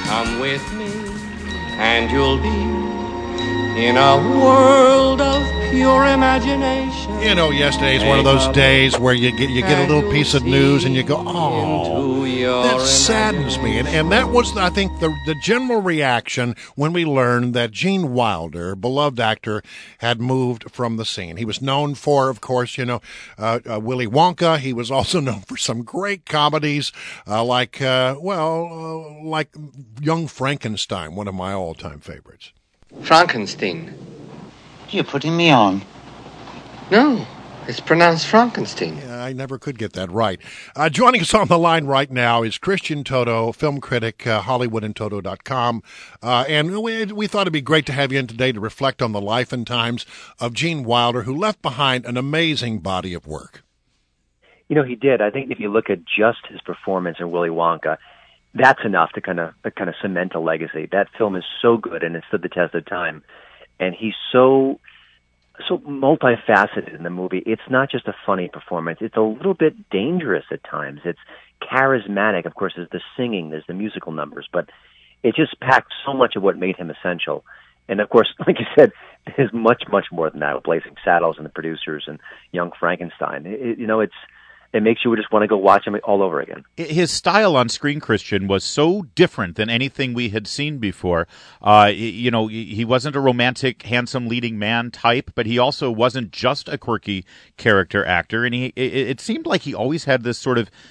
Come with me, and you'll be in a world of pure imagination. You know, yesterday's one of those days where you get a little piece of news and you go, oh, that saddens me. And that was, I think, the general reaction when we learned that Gene Wilder, beloved actor, had moved from the scene. He was known for, of course, Willy Wonka. He was also known for some great comedies like Young Frankenstein, one of my all-time favorites. Frankenstein. You're putting me on. No, it's pronounced Frankenstein. Yeah, I never could get that right. Joining us on the line right now is Christian Toto, film critic, HollywoodandToto.com. And we thought it'd be great to have you in today to reflect on the life and times of Gene Wilder, who left behind an amazing body of work. You know, he did. I think if you look at just his performance in Willy Wonka, that's enough to kind of cement a legacy. That film is so good, and it stood the test of time. And he's so multifaceted in the movie. It's not just a funny performance. It's a little bit dangerous at times. It's charismatic. Of course, there's the singing, there's the musical numbers, but it just packed so much of what made him essential. And of course, like you said, there's much, much more than that with Blazing Saddles and the producers and Young Frankenstein. It makes you just want to go watch him all over again. His style on screen, Christian, was so different than anything we had seen before. He wasn't a romantic, handsome leading man type, but he also wasn't just a quirky character actor. And it seemed like he always had this sort of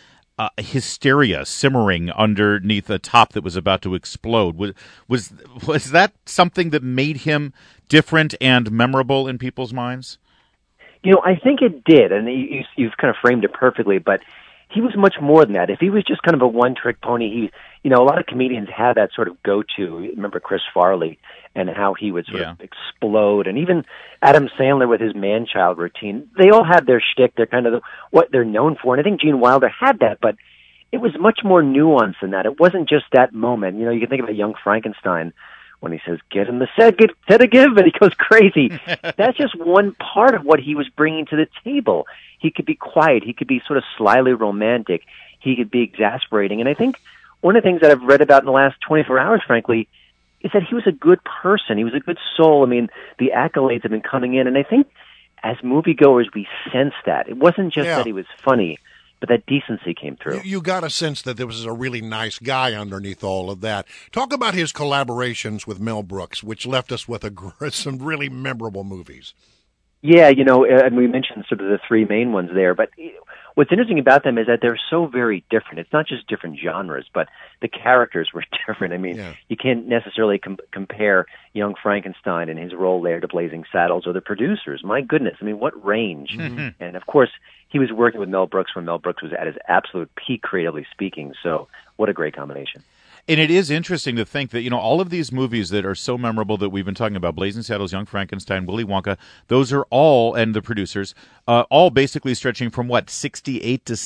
hysteria simmering underneath a top that was about to explode. Was that something that made him different and memorable in people's minds? You know, I think it did, and you've kind of framed it perfectly, but he was much more than that. If he was just kind of a one-trick pony, a lot of comedians have that sort of go-to. Remember Chris Farley and how he would sort of explode, and even Adam Sandler with his man-child routine. They all have their shtick. They're kind of what they're known for, and I think Gene Wilder had that, but it was much more nuanced than that. It wasn't just that moment. You know, you can think about Young Frankenstein, when he says, get in the set, get a give, and he goes crazy. That's just one part of what he was bringing to the table. He could be quiet. He could be sort of slyly romantic. He could be exasperating. And I think one of the things that I've read about in the last 24 hours, frankly, is that he was a good person. He was a good soul. I mean, the accolades have been coming in. And I think as moviegoers, we sensed that. It wasn't just that he was funny, but that decency came through. You got a sense that there was a really nice guy underneath all of that. Talk about his collaborations with Mel Brooks, which left us with some really memorable movies. Yeah, and we mentioned sort of the three main ones there, but what's interesting about them is that they're so very different. It's not just different genres, but the characters were different. I mean, you can't necessarily compare Young Frankenstein and his role there to Blazing Saddles or the producers. My goodness, I mean, what range. Mm-hmm. And of course, he was working with Mel Brooks when Mel Brooks was at his absolute peak, creatively speaking. So what a great combination. And it is interesting to think that, all of these movies that are so memorable that we've been talking about, Blazing Saddles, Young Frankenstein, Willy Wonka, those are all, and the producers, all basically stretching from, 68 to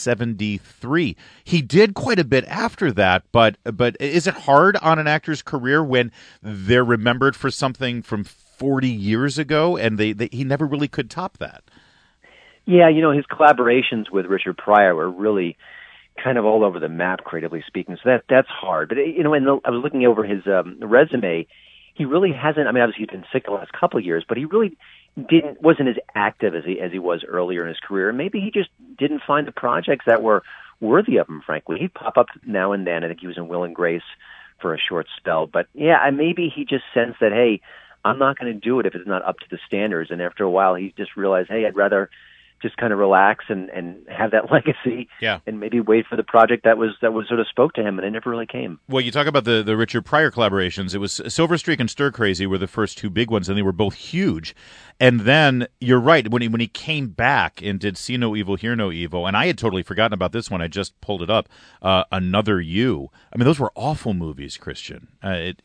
73. He did quite a bit after that, but is it hard on an actor's career when they're remembered for something from 40 years ago, and he never really could top that? Yeah, his collaborations with Richard Pryor were really kind of all over the map, creatively speaking. So that's hard. But I was looking over his resume. He really hasn't. I mean, obviously he's been sick the last couple of years, but he really wasn't as active as he was earlier in his career. And maybe he just didn't find the projects that were worthy of him. Frankly, he'd pop up now and then. I think he was in Will and Grace for a short spell. But yeah, maybe he just sensed that, hey, I'm not going to do it if it's not up to the standards. And after a while, he just realized, hey, I'd rather just kind of relax and have that legacy, and maybe wait for the project that was sort of spoke to him, and it never really came. Well, you talk about the Richard Pryor collaborations. It was Silver Streak and Stir Crazy were the first two big ones, and they were both huge. And then you're right, when he came back and did See No Evil, Hear No Evil, and I had totally forgotten about this one. I just pulled it up. Another You. I mean, those were awful movies, Christian. I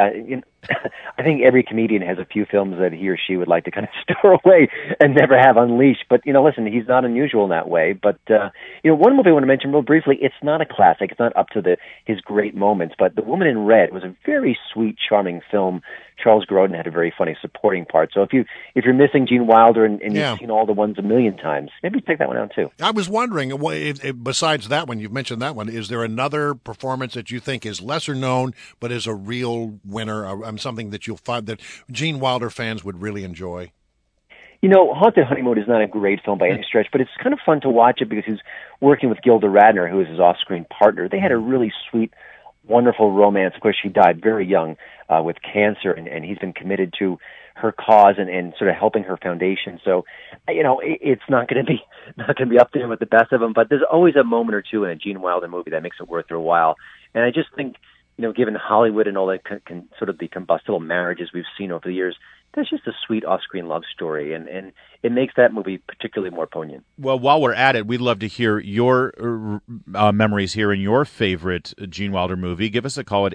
think every comedian has a few films that he or she would like to kind of store away and never have unleashed. But listen, he's not unusual in that way. But one movie I want to mention real briefly. It's not a classic. It's not up to his great moments. But The Woman in Red was a very sweet, charming film Charles Grodin had a very funny supporting part. So if you're missing Gene Wilder and Yeah. you've seen all the ones a million times, maybe check that one out too. I was wondering, besides that one, you've mentioned that one, is there another performance that you think is lesser known but is a real winner, something that you'll find that Gene Wilder fans would really enjoy? You know, Haunted Honeymoon is not a great film by any stretch, but it's kind of fun to watch it because he's working with Gilda Radner, who is his off-screen partner. They had a really sweet, wonderful romance. Of course, she died very young with cancer, and he's been committed to her cause and sort of helping her foundation. So, you know, it's not going to be up there with the best of them, but there's always a moment or two in a Gene Wilder movie that makes it worth their while. And I just think, you know, given Hollywood and all that sort of the combustible marriages we've seen over the years, that's just a sweet off-screen love story, and it makes that movie particularly more poignant. Well, while we're at it, we'd love to hear your memories here in your favorite Gene Wilder movie. Give us a call at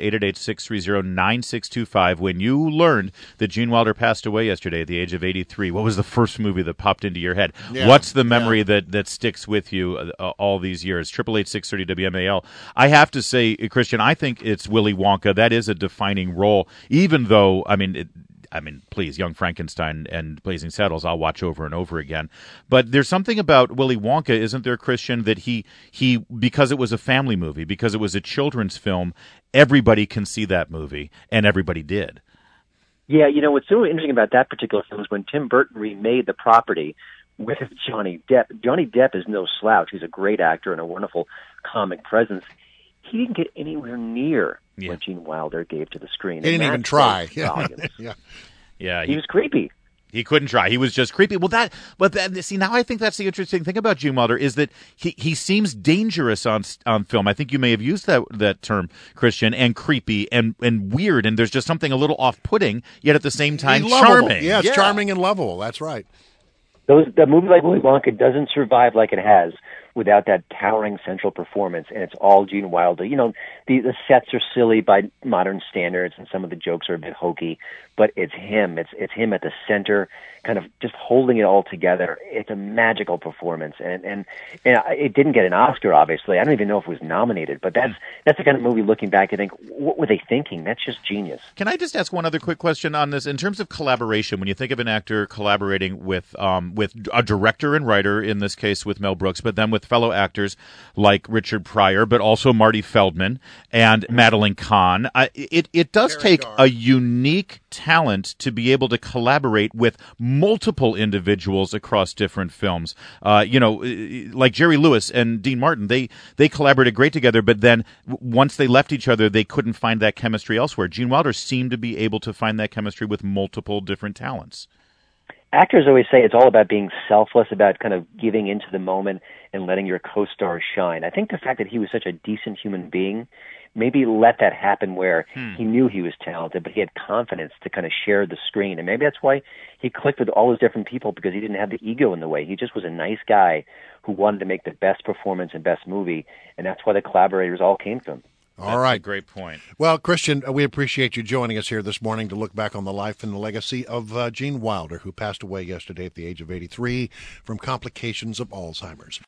888-630-9625. When you learned that Gene Wilder passed away yesterday at the age of 83, what was the first movie that popped into your head? Yeah, What's the memory that sticks with you all these years? 888-630-WMAL. I have to say, Christian, I think it's Willy Wonka. That is a defining role, even though, I mean, please, Young Frankenstein and Blazing Saddles, I'll watch over and over again. But there's something about Willy Wonka, isn't there, Christian, that he because it was a family movie, because it was a children's film, everybody can see that movie, and everybody did. Yeah, you know, what's so interesting about that particular film is when Tim Burton remade The Property with Johnny Depp. Johnny Depp is no slouch. He's a great actor and a wonderful comic presence. He didn't get anywhere near what Gene Wilder gave to the screen. He didn't even try. Yeah. Yeah, he was creepy. He couldn't try. He was just creepy. Well, see, now I think that's the interesting thing about Gene Wilder is that he seems dangerous on film. I think you may have used that term, Christian, and creepy and weird, and there's just something a little off-putting, yet at the same time charming. Yeah, it's charming and lovable. That's right. That movie like Willy Wonka doesn't survive like it has without that towering central performance, and it's all Gene Wilder. You know, the sets are silly by modern standards, and some of the jokes are a bit hokey, but it's him. It's him at the center, kind of just holding it all together. It's a magical performance, and it didn't get an Oscar, obviously. I don't even know if it was nominated, but that's the kind of movie, looking back, I think, what were they thinking? That's just genius. Can I just ask one other quick question on this? In terms of collaboration, when you think of an actor collaborating with a director and writer, in this case with Mel Brooks, but then with fellow actors like Richard Pryor, but also Marty Feldman and Madeline Kahn, it does take a unique talent to be able to collaborate with multiple individuals across different films. Like Jerry Lewis and Dean Martin, they collaborated great together, but then once they left each other, they couldn't find that chemistry elsewhere. Gene Wilder seemed to be able to find that chemistry with multiple different talents. Actors always say it's all about being selfless, about kind of giving into the moment and letting your co-star shine. I think the fact that he was such a decent human being maybe let that happen where he knew he was talented, but he had confidence to kind of share the screen. And maybe that's why he clicked with all those different people, because he didn't have the ego in the way. He just was a nice guy who wanted to make the best performance and best movie, and that's why the collaborators all came to him. All right. That's a great point. Well, Christian, we appreciate you joining us here this morning to look back on the life and the legacy of Gene Wilder, who passed away yesterday at the age of 83 from complications of Alzheimer's.